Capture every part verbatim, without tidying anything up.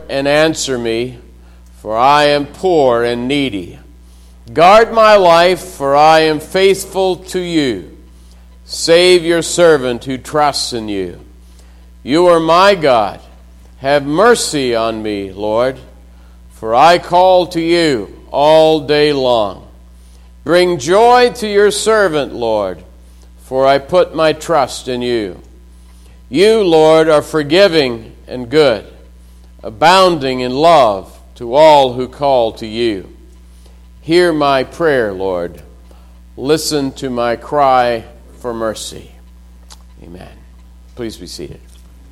and answer me, for I am poor and needy. Guard my life, for I am faithful to you. Save your servant who trusts in you. You are my God. Have mercy on me, Lord, for I call to you all day long. Bring joy to your servant, Lord, for I put my trust in you. You, Lord, are forgiving and good, abounding in love to all who call to you. Hear my prayer, Lord. Listen to my cry for mercy. Amen. Please be seated.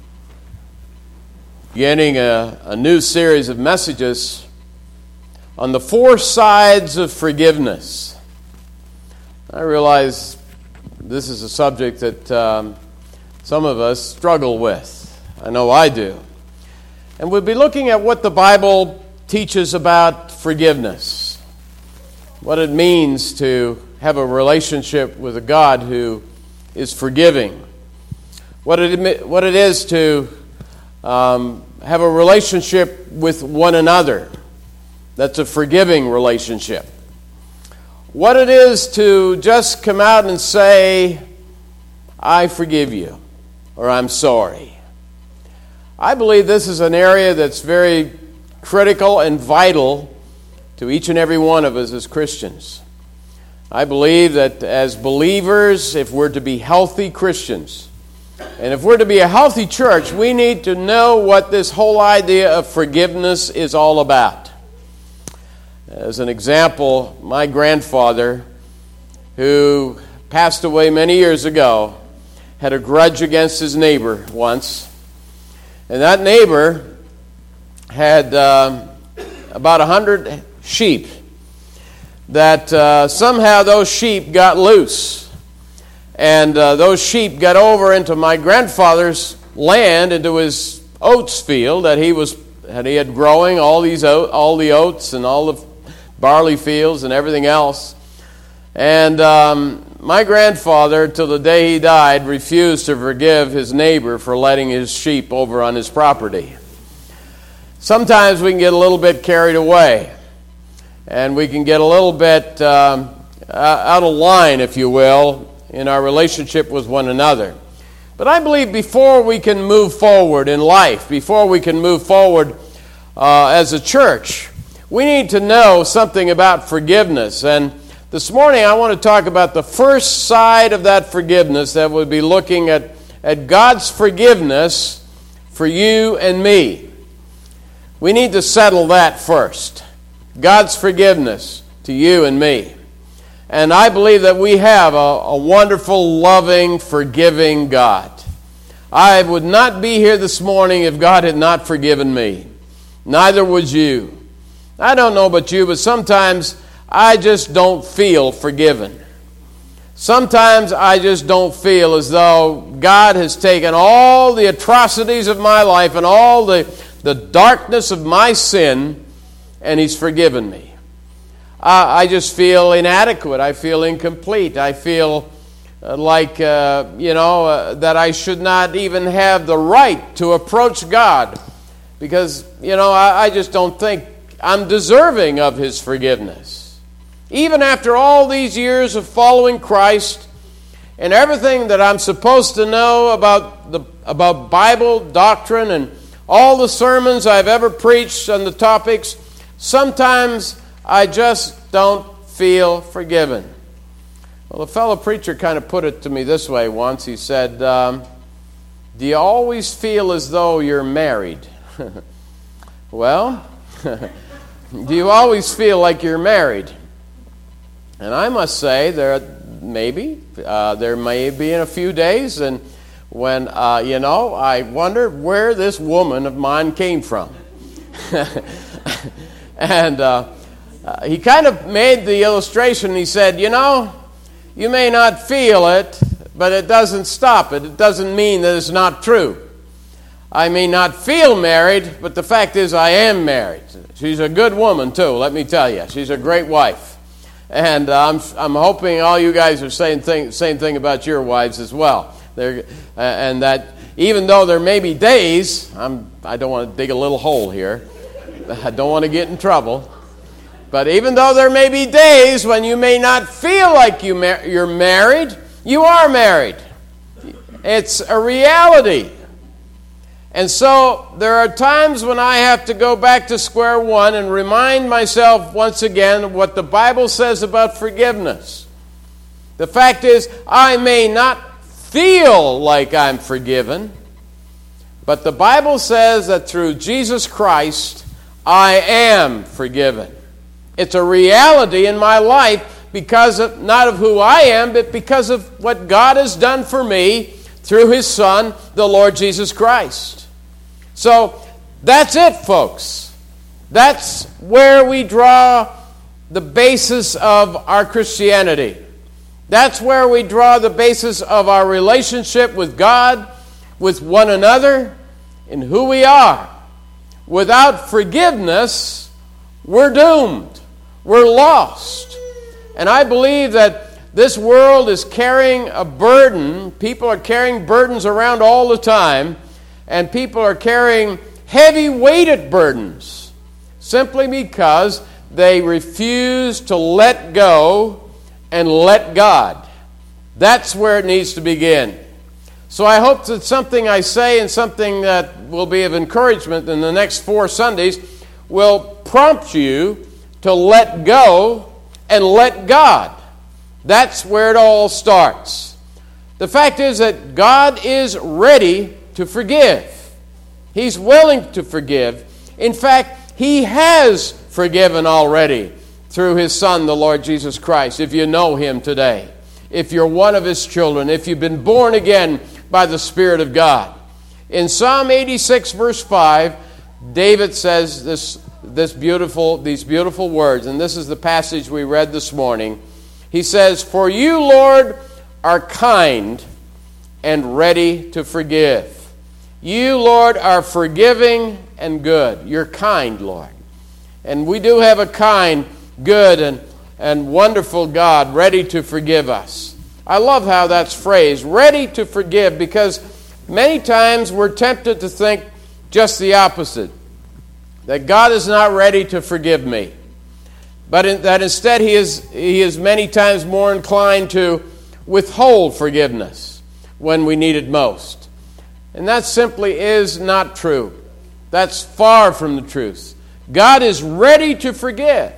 Beginning a, a new series of messages on the four sides of forgiveness. I realize this is a subject that um, some of us struggle with. I know I do. And we'll be looking at what the Bible teaches about forgiveness, what it means to have a relationship with a God who is forgiving, what it, what it is to um, have a relationship with one another that's a forgiving relationship, what it is to just come out and say, I forgive you, or I'm sorry. I believe this is an area that's very critical and vital to each and every one of us as Christians. I believe that as believers, if we're to be healthy Christians, and if we're to be a healthy church, we need to know what this whole idea of forgiveness is all about. As an example, my grandfather, who passed away many years ago, had a grudge against his neighbor once. And that neighbor had um, about a hundred sheep that uh, somehow those sheep got loose. And uh, those sheep got over into my grandfather's land, into his oats field that he was that he had growing, all these oat, all the oats and all the barley fields and everything else. And um, my grandfather, till the day he died, refused to forgive his neighbor for letting his sheep over on his property. Sometimes we can get a little bit carried away, and we can get a little bit um, out of line, if you will, in our relationship with one another. But I believe before we can move forward in life, before we can move forward uh, as a church, we need to know something about forgiveness. And this morning I want to talk about the first side of that forgiveness, that would be looking at, at God's forgiveness for you and me. We need to settle that first. God's forgiveness to you and me. And I believe that we have a, a wonderful, loving, forgiving God. I would not be here this morning if God had not forgiven me. Neither would you. I don't know about you, but sometimes I just don't feel forgiven. Sometimes I just don't feel as though God has taken all the atrocities of my life and all the, the darkness of my sin, and He's forgiven me. I, I just feel inadequate. I feel incomplete. I feel uh, like, uh, you know, uh, that I should not even have the right to approach God, because, you know, I, I just don't think I'm deserving of His forgiveness. Even after all these years of following Christ and everything that I'm supposed to know about the about Bible doctrine and all the sermons I've ever preached on the topics, sometimes I just don't feel forgiven. Well, a fellow preacher kind of put it to me this way once. He said, um, do you always feel as though you're married? Well, do you always feel like you're married? And I must say, there maybe, uh, there may be in a few days, and when, uh, you know, I wonder where this woman of mine came from. And uh, uh, he kind of made the illustration. He said, you know, you may not feel it, but it doesn't stop it. It doesn't mean that it's not true. I may not feel married, but the fact is I am married. She's a good woman, too, let me tell you. She's a great wife. And uh, I'm I'm hoping all you guys are saying thing, same thing about your wives as well. They're, uh, and that even though there may be days, I'm, I don't want to dig a little hole here. I don't want to get in trouble. But even though there may be days when you may not feel like you mar- you're married, you are married. It's a reality. And so there are times when I have to go back to square one and remind myself once again what the Bible says about forgiveness. The fact is, I may not feel like I'm forgiven, but the Bible says that through Jesus Christ, I am forgiven. It's a reality in my life because of, not of who I am, but because of what God has done for me through His Son, the Lord Jesus Christ. So that's it, folks. That's where we draw the basis of our Christianity. That's where we draw the basis of our relationship with God, with one another, and who we are. Without forgiveness, we're doomed. We're lost. And I believe that this world is carrying a burden. People are carrying burdens around all the time, and people are carrying heavy-weighted burdens simply because they refuse to let go and let God. That's where it needs to begin. So I hope that something I say and something that will be of encouragement in the next four Sundays will prompt you to let go and let God. That's where it all starts. The fact is that God is ready to forgive. He's willing to forgive. In fact, He has forgiven already through His Son, the Lord Jesus Christ, if you know Him today, if you're one of His children, if you've been born again by the Spirit of God. In Psalm eighty-six, verse five, David says this, this beautiful, these beautiful words, and this is the passage we read this morning. He says, "For you, Lord, are kind and ready to forgive." You, Lord, are forgiving and good. You're kind, Lord. And we do have a kind, good, and, and wonderful God ready to forgive us. I love how that's phrased, ready to forgive, because many times we're tempted to think just the opposite, that God is not ready to forgive me, but in, that instead he is, he is many times more inclined to withhold forgiveness when we need it most. And that simply is not true. That's far from the truth. God is ready to forgive.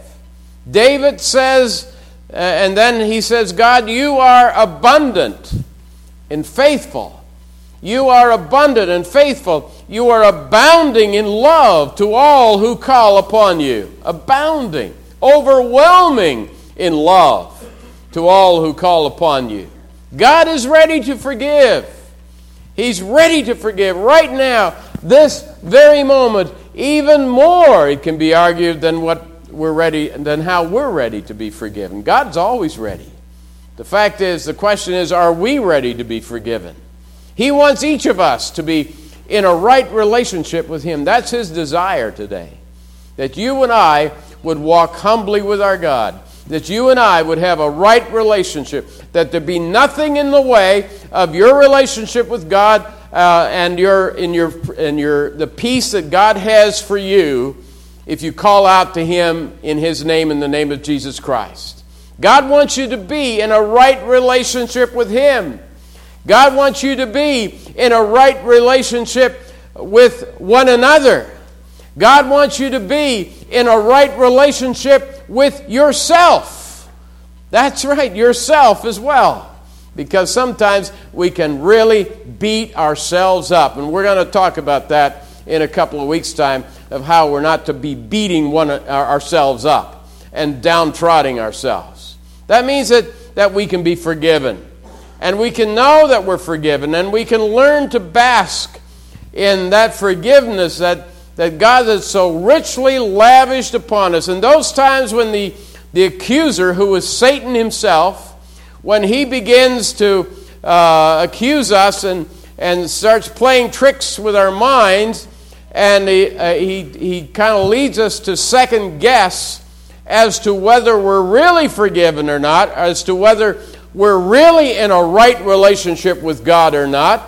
David says, uh, and then he says, God, you are abundant and faithful. You are abundant and faithful. You are abounding in love to all who call upon you. Abounding, overwhelming in love to all who call upon you. God is ready to forgive. He's ready to forgive right now, this very moment, even more, it can be argued, than what we're ready, than how we're ready to be forgiven. God's always ready. The fact is, the question is, are we ready to be forgiven? He wants each of us to be in a right relationship with Him. That's His desire today. That you and I would walk humbly with our God. That you and I would have a right relationship. That there be nothing in the way of your relationship with God uh, and your in your in your the peace that God has for you if you call out to Him in His name, in the name of Jesus Christ. God wants you to be in a right relationship with Him. God wants you to be in a right relationship with one another. God wants you to be in a right relationship with yourself. That's right, yourself as well. Because sometimes we can really beat ourselves up. And we're going to talk about that in a couple of weeks' time, of how we're not to be beating one ourselves up and downtrodden ourselves. That means that, that we can be forgiven. And we can know that we're forgiven. And we can learn to bask in that forgiveness that, that God has so richly lavished upon us. And those times when the, the accuser, who is Satan himself, when he begins to uh, accuse us and, and starts playing tricks with our minds, and he, uh, he, he kind of leads us to second guess as to whether we're really forgiven or not, as to whether we're really in a right relationship with God or not,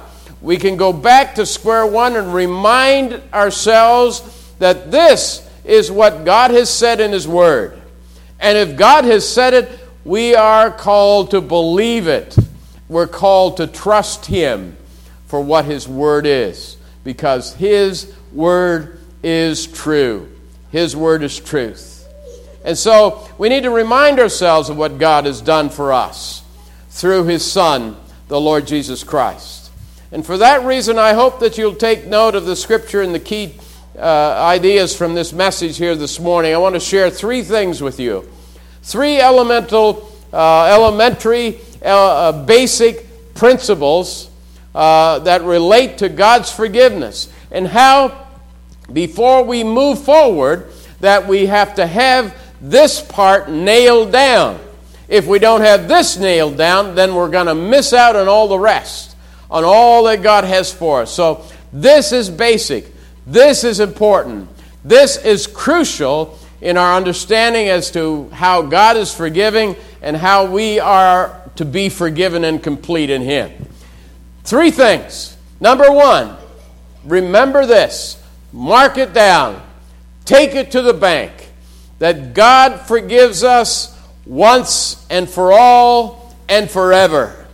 we can go back to square one and remind ourselves that this is what God has said in His Word. And if God has said it, we are called to believe it. We're called to trust Him for what His Word is, because His Word is true. His Word is truth. And so we need to remind ourselves of what God has done for us through His Son, the Lord Jesus Christ. And for that reason, I hope that you'll take note of the Scripture and the key uh, ideas from this message here this morning. I want to share three things with you. Three elemental, uh, elementary, uh, uh, basic principles uh, that relate to God's forgiveness, and how, before we move forward, that we have to have this part nailed down. If we don't have this nailed down, then we're going to miss out on all the rest, on all that God has for us. So this is basic. This is important. This is crucial in our understanding as to how God is forgiving and how we are to be forgiven and complete in Him. Three things. Number one, remember this. Mark it down. Take it to the bank. That God forgives us once and for all and forever.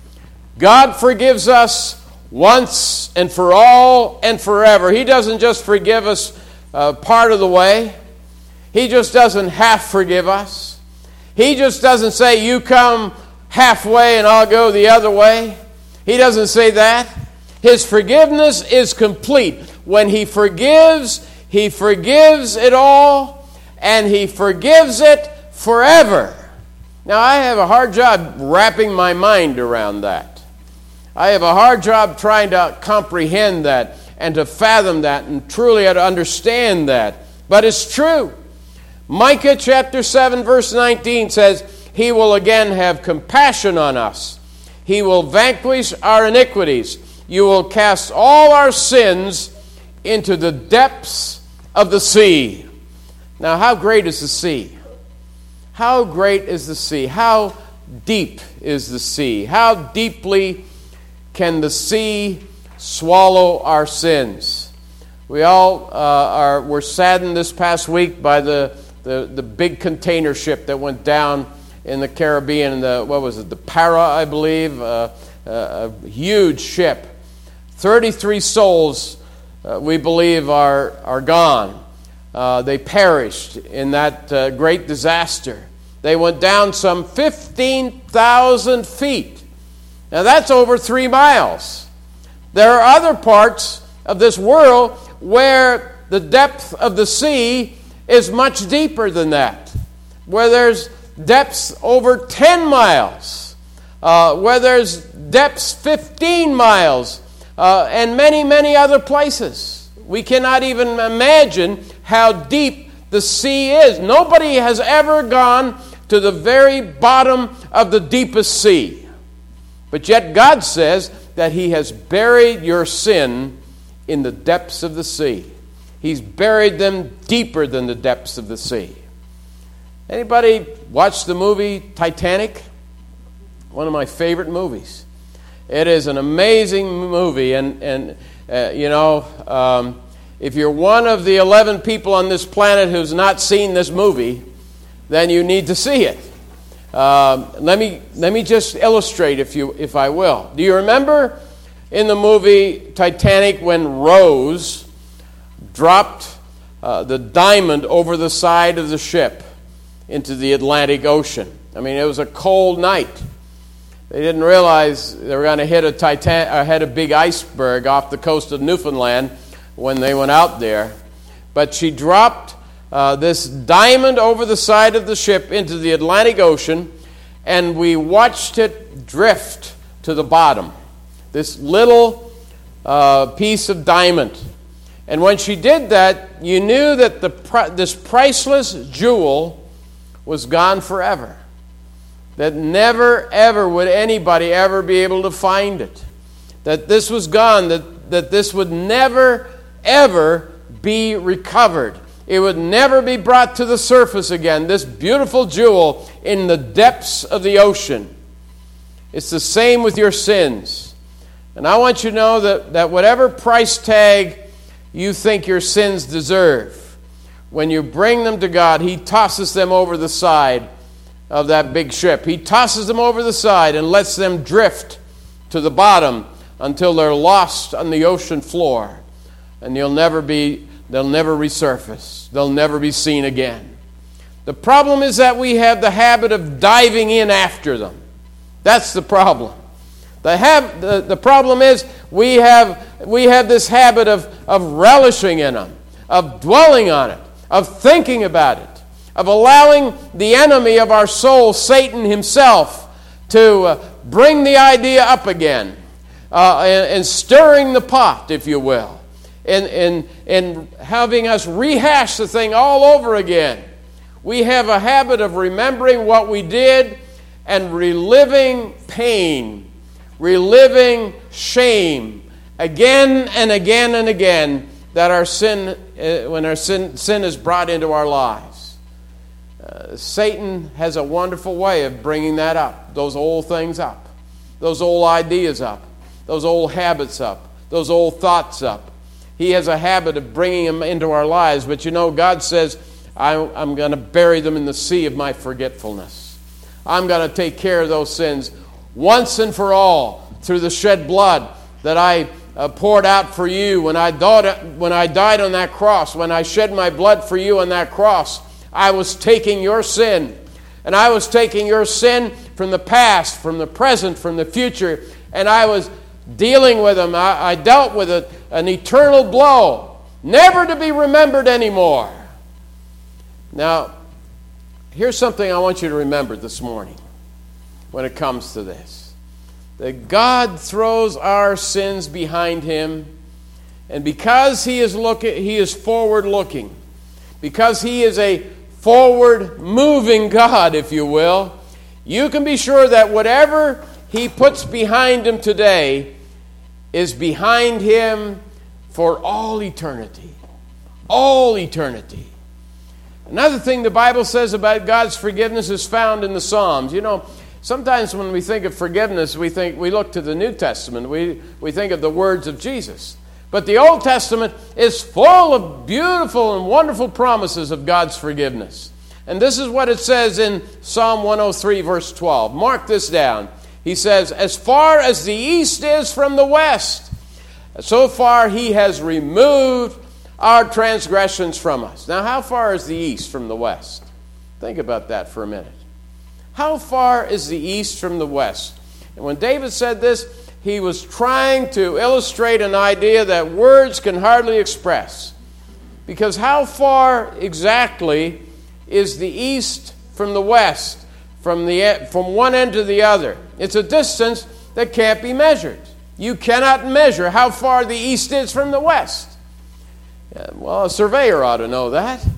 God forgives us once and for all and forever. He doesn't just forgive us uh, part of the way. He just doesn't half forgive us. He just doesn't say, you come halfway and I'll go the other way. He doesn't say that. His forgiveness is complete. When He forgives, He forgives it all. And He forgives it forever. Now, I have a hard job wrapping my mind around that. I have a hard job trying to comprehend that and to fathom that and truly to understand that. But it's true. Micah chapter seven verse nineteen says, He will again have compassion on us. He will vanquish our iniquities. You will cast all our sins into the depths of the sea. Now, how great is the sea? How great is the sea? How deep is the sea? How deeply can the sea swallow our sins? We all uh, are were saddened this past week by the, the, the big container ship that went down in the Caribbean. The, what was it? The Para, I believe. Uh, uh, a huge ship. thirty-three souls, uh, we believe, are, are gone. Uh, they perished in that uh, great disaster. They went down some fifteen thousand feet. Now that's over three miles. There are other parts of this world where the depth of the sea is much deeper than that, where there's depths over ten miles, uh, where there's depths fifteen miles, uh, and many, many other places. We cannot even imagine how deep the sea is. Nobody has ever gone to the very bottom of the deepest sea. But yet God says that He has buried your sin in the depths of the sea. He's buried them deeper than the depths of the sea. Anybody watch the movie Titanic? One of my favorite movies. It is an amazing movie, and, and uh, you know, um, if you're one of the eleven people on this planet who's not seen this movie, then you need to see it. Um, let me let me just illustrate, if you if I will. Do you remember in the movie Titanic when Rose dropped uh, the diamond over the side of the ship into the Atlantic Ocean? I mean, it was a cold night. They didn't realize they were going to hit a titan uh, hit a big iceberg off the coast of Newfoundland when they went out there. But she dropped uh, this diamond over the side of the ship into the Atlantic Ocean, and we watched it drift to the bottom. This little uh, piece of diamond. And when she did that, you knew that the pri- this priceless jewel was gone forever. That never, ever would anybody ever be able to find it. That this was gone, that, that this would never, ever be recovered. It would never be brought to the surface again, this beautiful jewel in the depths of the ocean. It's the same with your sins. And I want you to know that, that whatever price tag you think your sins deserve, when you bring them to God, He tosses them over the side of that big ship. He tosses them over the side and lets them drift to the bottom until they're lost on the ocean floor. And you'll never be, they'll never resurface. They'll never be seen again. The problem is that we have the habit of diving in after them. That's the problem. The, hab- the, the problem is we have, we have this habit of, of relishing in them, of dwelling on it, of thinking about it, of allowing the enemy of our soul, Satan himself, to uh, bring the idea up again, uh, and, and stirring the pot, if you will, and, and, and having us rehash the thing all over again. We have a habit of remembering what we did and reliving pain, reliving shame again and again and again that our sin, uh, when our sin, sin is brought into our lives. Uh, Satan has a wonderful way of bringing that up, those old things up, those old ideas up, those old habits up, those old thoughts up. He has a habit of bringing them into our lives, but you know, God says, I'm going to bury them in the sea of my forgetfulness. I'm going to take care of those sins once and for all through the shed blood that I uh, poured out for you when I, died, when I died on that cross, when I shed my blood for you on that cross. I was taking your sin, and I was taking your sin from the past, from the present, from the future, and I was dealing with them. I, I dealt with it, an eternal blow, never to be remembered anymore. Now, here's something I want you to remember this morning when it comes to this. That God throws our sins behind Him, and because He is looking, He is forward-looking, because He is a forward-moving God, if you will, you can be sure that whatever He puts behind Him today is behind Him for all eternity. All eternity. Another thing the Bible says about God's forgiveness is found in the Psalms. You know, sometimes when we think of forgiveness, we think we look to the New Testament. We, we think of the words of Jesus. But the Old Testament is full of beautiful and wonderful promises of God's forgiveness. And this is what it says in Psalm one oh three, verse twelve. Mark this down. He says, as far as the east is from the west, so far He has removed our transgressions from us. Now, how far is the east from the west? Think about that for a minute. How far is the east from the west? And when David said this, he was trying to illustrate an idea that words can hardly express. Because how far exactly is the east from the west, from, the, from one end to the other? It's a distance that can't be measured. You cannot measure how far the east is from the west. Well, a surveyor ought to know that.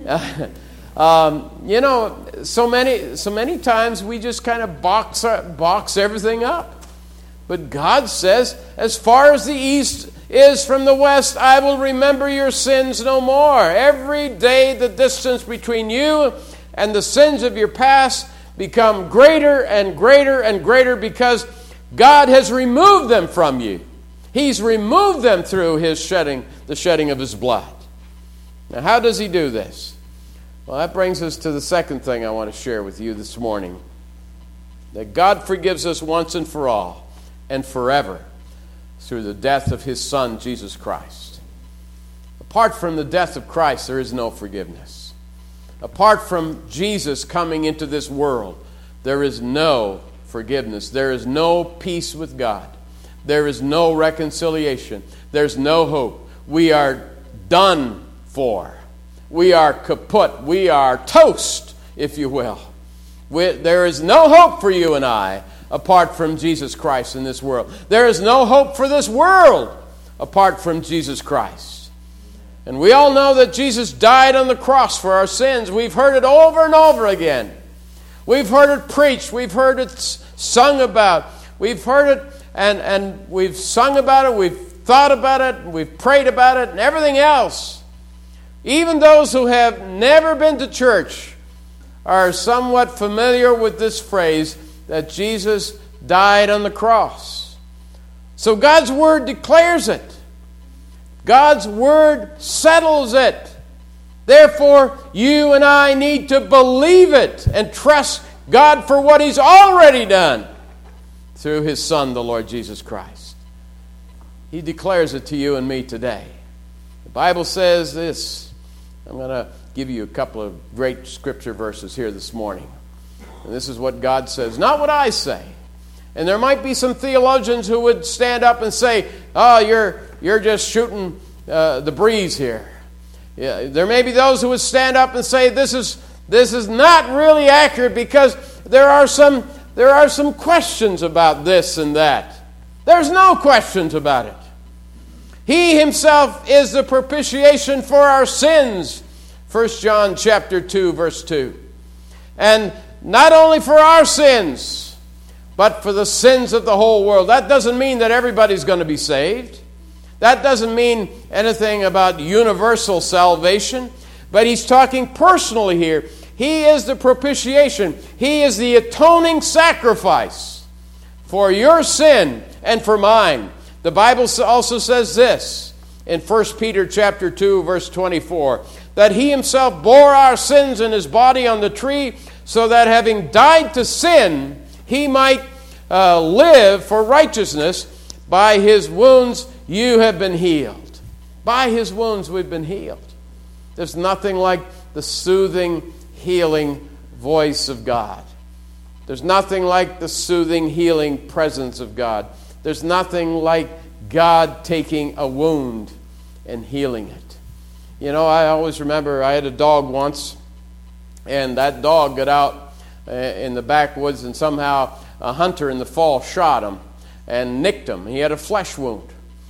um, you know, so many, so many times we just kind of box, box everything up. But God says, as far as the east is from the west, I will remember your sins no more. Every day the distance between you and the sins of your past become greater and greater and greater because God has removed them from you. He's removed them through His shedding, the shedding of His blood. Now, how does He do this? Well, that brings us to the second thing I want to share with you this morning. That God forgives us once and for all and forever through the death of His Son, Jesus Christ. Apart from the death of Christ, there is no forgiveness. Apart from Jesus coming into this world, there is no forgiveness. There is no peace with God. There is no reconciliation. There's no hope. We are done for. We are kaput. We are toast, if you will. We, there is no hope for you and I apart from Jesus Christ in this world. There is no hope for this world apart from Jesus Christ. And we all know that Jesus died on the cross for our sins. We've heard it over and over again. We've heard it preached. We've heard it sung about. We've heard it And, and we've sung about it, we've thought about it, we've prayed about it, and everything else. Even those who have never been to church are somewhat familiar with this phrase that Jesus died on the cross. So God's Word declares it. God's Word settles it. Therefore, you and I need to believe it and trust God for what He's already done through His Son, the Lord Jesus Christ. He declares it to you and me today. The Bible says this. I'm going to give you a couple of great scripture verses here this morning. And this is what God says, not what I say. And there might be some theologians who would stand up and say, oh, you're, you're just shooting uh, the breeze here. Yeah, there may be those who would stand up and say this is this is not really accurate because there are some there are some questions about this and that. There's no questions about it. He Himself is the propitiation for our sins. First John chapter two, verse two. And not only for our sins, but for the sins of the whole world. That doesn't mean that everybody's going to be saved. That doesn't mean anything about universal salvation, but he's talking personally here. He is the propitiation. He is the atoning sacrifice for your sin and for mine. The Bible also says this in First Peter chapter two, verse twenty-four, that He Himself bore our sins in His body on the tree, so that having died to sin, He might uh, live for righteousness. By His wounds you have been healed. By His wounds we've been healed. There's nothing like the soothing, healing voice of God. There's nothing like the soothing, healing presence of God. There's nothing like God taking a wound and healing it. You know, I always remember I had a dog once, and that dog got out in the backwoods, and somehow a hunter in the fall shot him and nicked him. He had a flesh wound.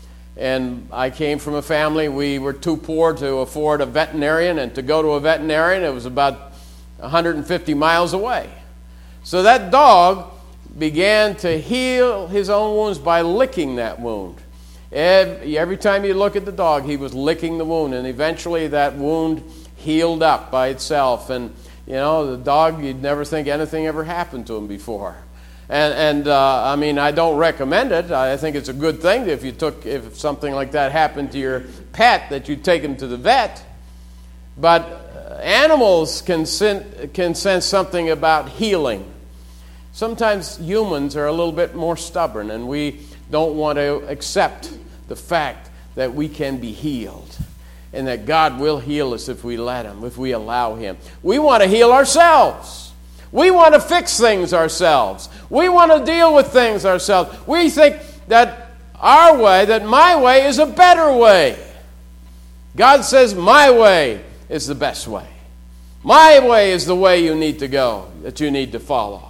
And I came from a family, we were too poor to afford a veterinarian, and to go to a veterinarian, it was about one hundred fifty miles away. So that dog began to heal his own wounds by licking that wound. Every, every time you look at the dog, he was licking the wound, and eventually that wound healed up by itself. And, you know, the dog, you'd never think anything ever happened to him before. And, and uh, I mean, I don't recommend it. I think it's a good thing if you took, if something like that happened to your pet, that you take him to the vet. But animals can, sen- can sense something about healing. Sometimes humans are a little bit more stubborn, and we don't want to accept the fact that we can be healed and that God will heal us if we let Him, if we allow Him. We want to heal ourselves. We want to fix things ourselves. We want to deal with things ourselves. We think that our way, that my way is a better way. God says my way is the best way. My way is the way you need to go, that you need to follow.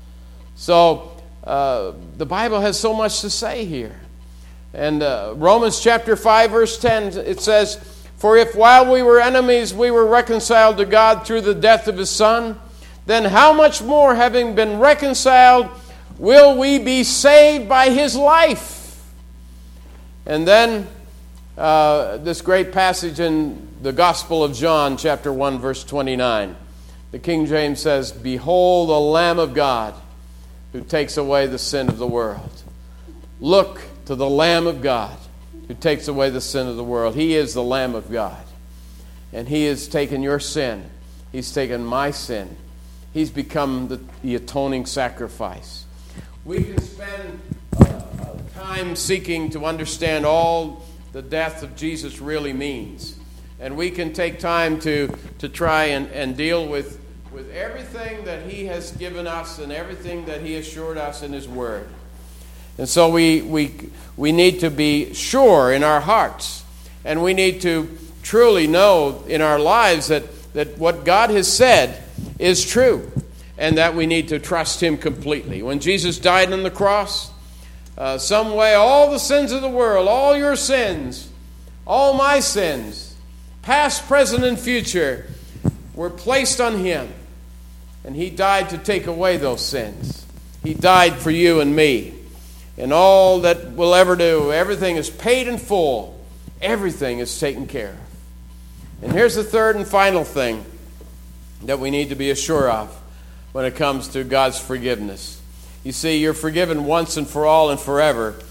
So uh, the Bible has so much to say here. And uh, Romans chapter five, verse ten, it says, "For if while we were enemies we were reconciled to God through the death of His Son, then how much more, having been reconciled, will we be saved by His life?" And then uh, this great passage in the Gospel of John, chapter one, verse twenty-nine. The King James says, "Behold the Lamb of God who takes away the sin of the world." Look to the Lamb of God who takes away the sin of the world. He is the Lamb of God. And He has taken your sin. He's taken my sin. He's become the, the atoning sacrifice. We can spend uh, time seeking to understand all the death of Jesus really means. And we can take time to, to try and, and deal with, with everything that He has given us and everything that He assured us in His Word. And so we, we, we need to be sure in our hearts. And we need to truly know in our lives that, that what God has said is true, and that we need to trust Him completely. When Jesus died on the cross, uh, some way all the sins of the world, all your sins, all my sins, past, present, and future, were placed on Him. And He died to take away those sins. He died for you and me. And all that we'll ever do, everything is paid in full. Everything is taken care of. And here's the third and final thing that we need to be assured of when it comes to God's forgiveness. You see, you're forgiven once and for all and forever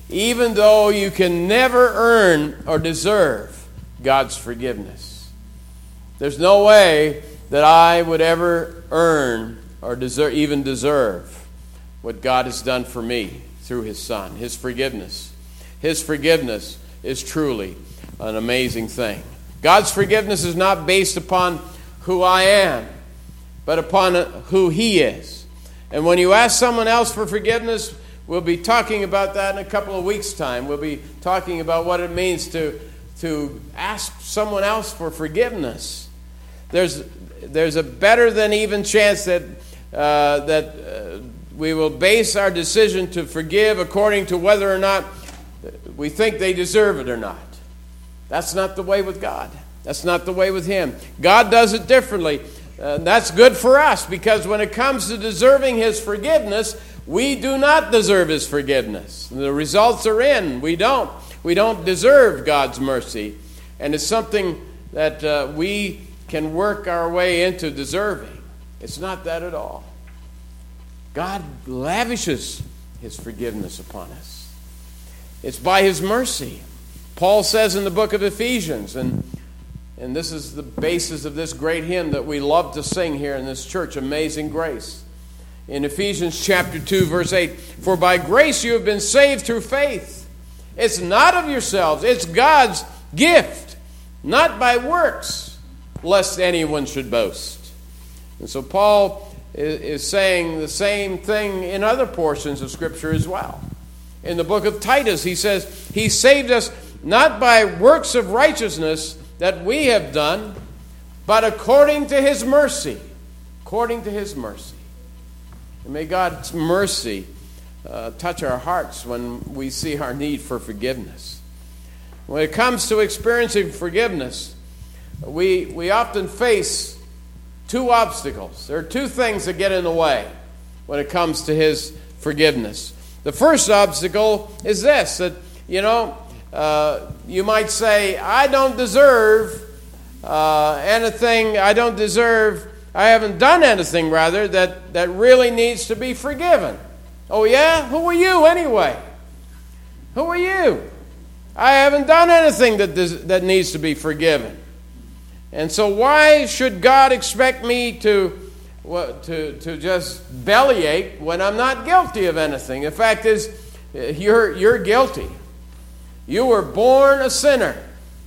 even though you can never earn or deserve God's forgiveness. There's no way that I would ever earn or deserve, even deserve what God has done for me through His Son, His forgiveness. His forgiveness is truly an amazing thing. God's forgiveness is not based upon who I am, but upon who He is. And when you ask someone else for forgiveness, we'll be talking about that in a couple of weeks' time. We'll be talking about what it means to, to ask someone else for forgiveness. There's, there's a better than even chance that, uh, that uh, we will base our decision to forgive according to whether or not we think they deserve it or not. That's not the way with God. That's not the way with Him. God does it differently. Uh, that's good for us, because when it comes to deserving His forgiveness, we do not deserve His forgiveness. The results are in. We don't. We don't deserve God's mercy. And it's something that uh, we can work our way into deserving. It's not that at all. God lavishes His forgiveness upon us. It's by His mercy. Paul says in the book of Ephesians, and And this is the basis of this great hymn that we love to sing here in this church, Amazing Grace. In Ephesians chapter two, verse eight, "For by grace you have been saved through faith. It's not of yourselves, it's God's gift, not by works, lest anyone should boast." And so Paul is saying the same thing in other portions of Scripture as well. In the book of Titus, he says, He saved us not by works of righteousness that we have done, but according to His mercy. According to His mercy. And may God's mercy uh, touch our hearts when we see our need for forgiveness. When it comes to experiencing forgiveness, we, we often face two obstacles. There are two things that get in the way when it comes to His forgiveness. The first obstacle is this, that, you know, Uh, you might say, I don't deserve uh, anything, I don't deserve, I haven't done anything, rather, that, that really needs to be forgiven. Oh yeah? Who are you anyway? Who are you? I haven't done anything that, des- that needs to be forgiven. And so why should God expect me to, well, to, to just bellyache when I'm not guilty of anything? The fact is, you're, you're guilty. You were born a sinner.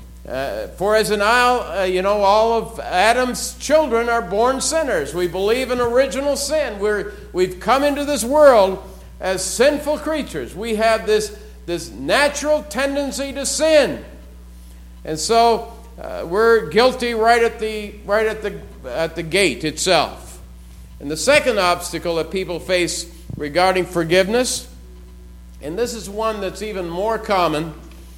Uh, for as an uh, you know, all of Adam's children are born sinners. We believe in original sin. We're, we've come into this world as sinful creatures. We have this, this natural tendency to sin. And so uh, we're guilty right at the right at the at the gate itself. And the second obstacle that people face regarding forgiveness, and this is one that's even more common,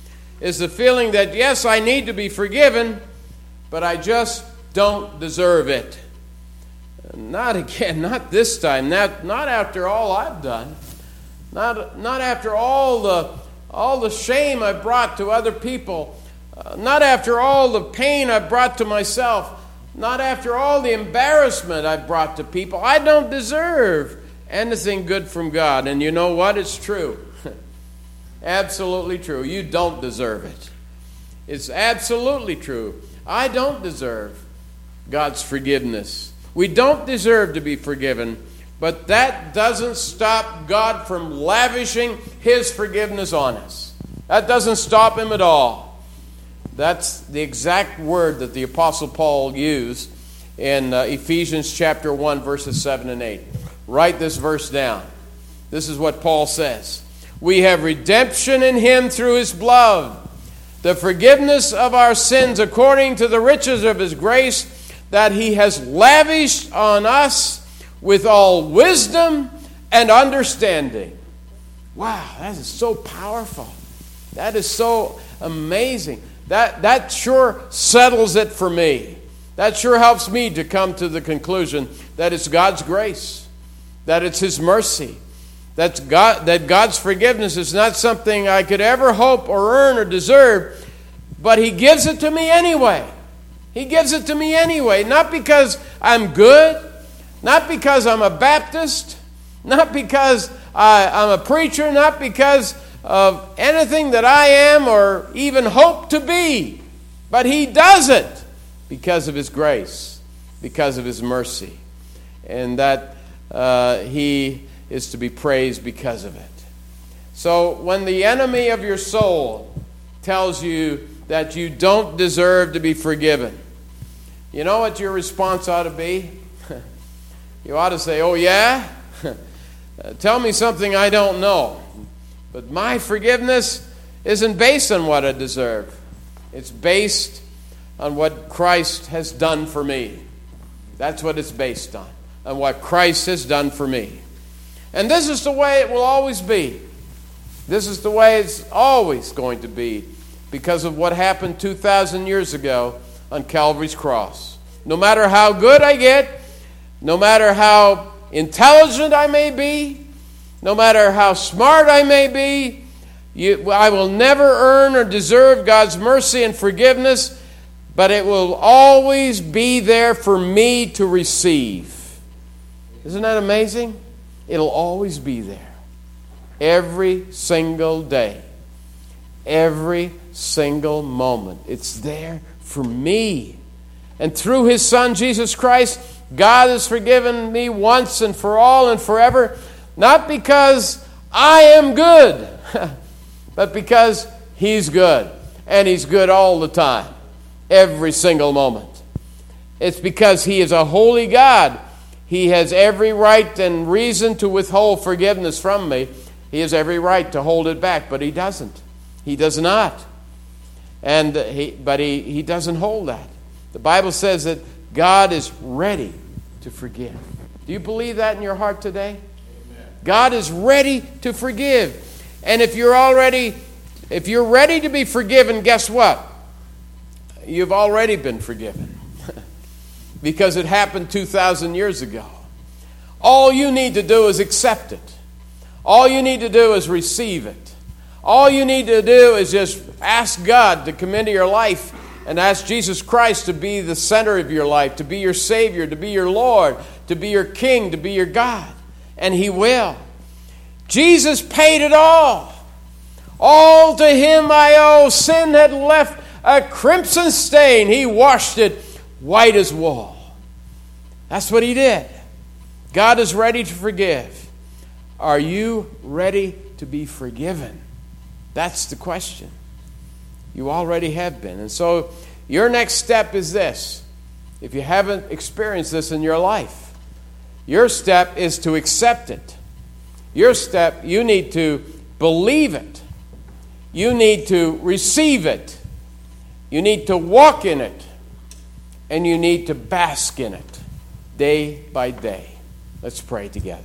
is the feeling that, yes, I need to be forgiven, but I just don't deserve it. Not again, not this time, not, not after all I've done. Not, not after all the, all the shame I brought to other people. Uh, not after all the pain I brought to myself. Not after all the embarrassment I brought to people. I don't deserve anything good from God. And you know what? It's true. Absolutely true. You don't deserve it. It's absolutely true. I don't deserve God's forgiveness. We don't deserve to be forgiven, but that doesn't stop God from lavishing His forgiveness on us. That doesn't stop Him at all. That's the exact word that the Apostle Paul used in uh, Ephesians chapter one, verses seven and eight. Write this verse down. This is what Paul says. We have redemption in Him through His blood, the forgiveness of our sins according to the riches of His grace that He has lavished on us with all wisdom and understanding. Wow, that is so powerful. That is so amazing. That, that sure settles it for me. That sure helps me to come to the conclusion that it's God's grace, that it's His mercy. That's God, that God's forgiveness is not something I could ever hope or earn or deserve, but He gives it to me anyway. He gives it to me anyway, not because I'm good, not because I'm a Baptist, not because I, I'm a preacher, not because of anything that I am or even hope to be. But He does it because of His grace, because of His mercy. And that uh, He is to be praised because of it. So when the enemy of your soul tells you that you don't deserve to be forgiven, you know what your response ought to be? You ought to say, oh yeah? Tell me something I don't know. But my forgiveness isn't based on what I deserve. It's based on what Christ has done for me. That's what it's based on, on what Christ has done for me. And this is the way it will always be. This is the way it's always going to be because of what happened two thousand years ago on Calvary's cross. No matter how good I get, no matter how intelligent I may be, no matter how smart I may be, you, I will never earn or deserve God's mercy and forgiveness, but it will always be there for me to receive. Isn't that amazing? It'll always be there. Every single day. Every single moment. It's there for me. And through His Son, Jesus Christ, God has forgiven me once and for all and forever, not because I am good, but because He's good. And He's good all the time, every single moment. It's because He is a holy God. He has every right and reason to withhold forgiveness from me. He has every right to hold it back, but He doesn't. He does not. And he, but he, he doesn't hold that. The Bible says that God is ready to forgive. Do you believe that in your heart today? Amen. God is ready to forgive. And if you're already, if you're ready to be forgiven, guess what? You've already been forgiven. Because it happened two thousand years ago. All you need to do is accept it. All you need to do is receive it. All you need to do is just ask God to come into your life and ask Jesus Christ to be the center of your life, to be your Savior, to be your Lord, to be your King, to be your God. And He will. Jesus paid it all. All to Him I owe. Sin had left a crimson stain. He washed it white as wool. That's what He did. God is ready to forgive. Are you ready to be forgiven? That's the question. You already have been. And so your next step is this. If you haven't experienced this in your life, your step is to accept it. Your step, you need to believe it. You need to receive it. You need to walk in it. And you need to bask in it day by day. Let's pray together.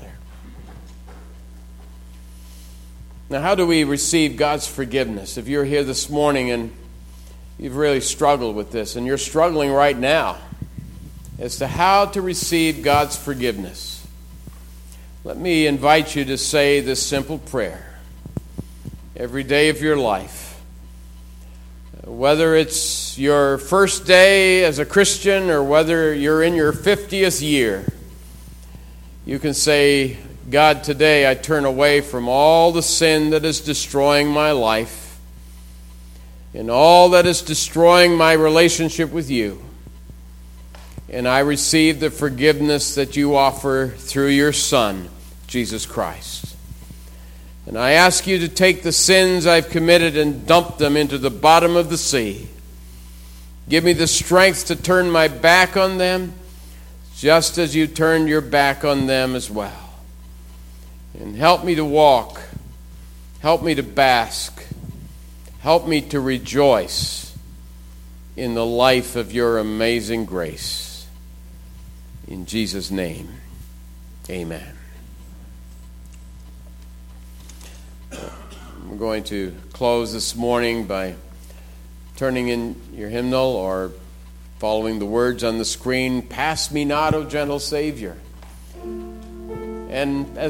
Now, how do we receive God's forgiveness? If you're here this morning and you've really struggled with this, and you're struggling right now as to how to receive God's forgiveness, let me invite you to say this simple prayer every day of your life. Whether it's your first day as a Christian or whether you're in your fiftieth year, you can say, God, today I turn away from all the sin that is destroying my life and all that is destroying my relationship with you. And I receive the forgiveness that you offer through your Son, Jesus Christ. And I ask you to take the sins I've committed and dump them into the bottom of the sea. Give me the strength to turn my back on them, just as you turned your back on them as well. And help me to walk. Help me to bask. Help me to rejoice in the life of your amazing grace. In Jesus' name, amen. We're going to close this morning by turning in your hymnal or following the words on the screen, "Pass me not, O gentle Savior." And as